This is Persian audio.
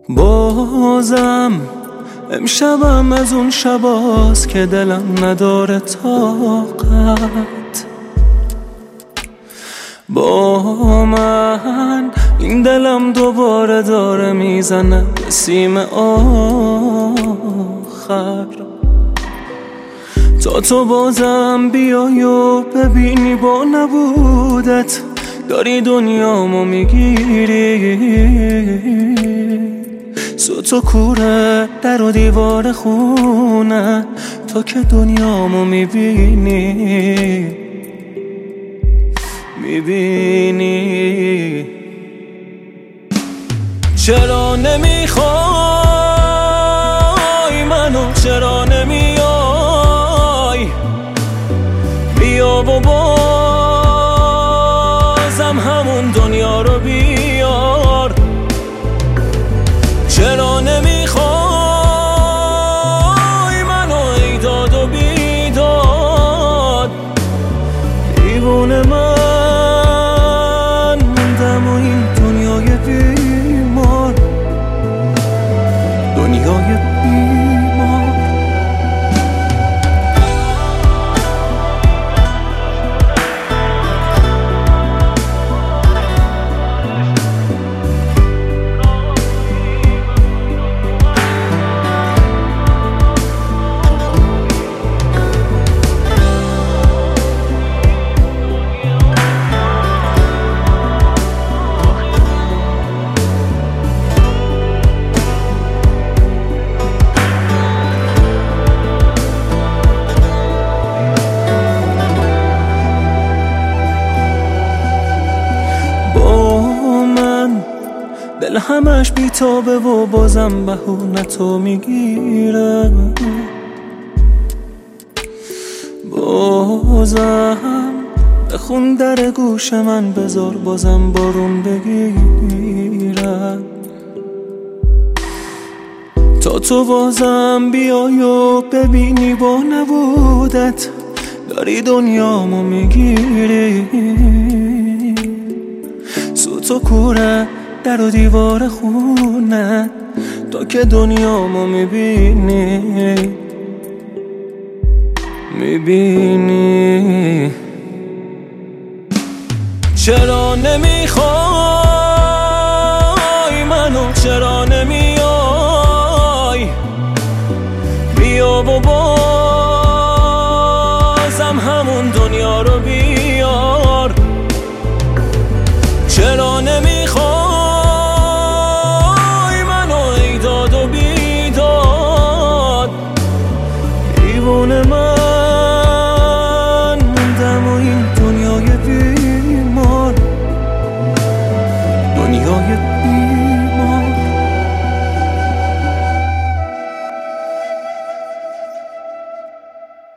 بازم امشبم از اون شباست که دلم نداره طاقت. با من این دلم دوباره داره میزنه به سیم آخر. تا تو بازم بیای و ببینی با نبودت داری دنیامو میگیری. سوت و کوره در و دیوار خونه تا که دنیامو میبینی. چرا نمیخوای منو، چرا نمیای؟ بیا و بازم همون دنیا رو بیار. چرا نمیخوای منو ای داد و بیداد؟ دیوونه من موندم و این دنیای بیمار، دنیای بیمار. دل همش بیتابه و بازم بهونتو میگیره. بازم بخون در گوش من بذار بازم بارون بگیره. تا تو بازم بیای و ببینی با نبودت داری دنیامو میگیری. سوت و کوره در و دیوار خونه تا که دنیامو میبینی. چرا نمیخوای منو، چرا نمیای؟ بیا و بازم همون دنیا رو بیار. چرا نمیخوای دیوونه من موندم و این دنیای بیمار، دنیای بیمار.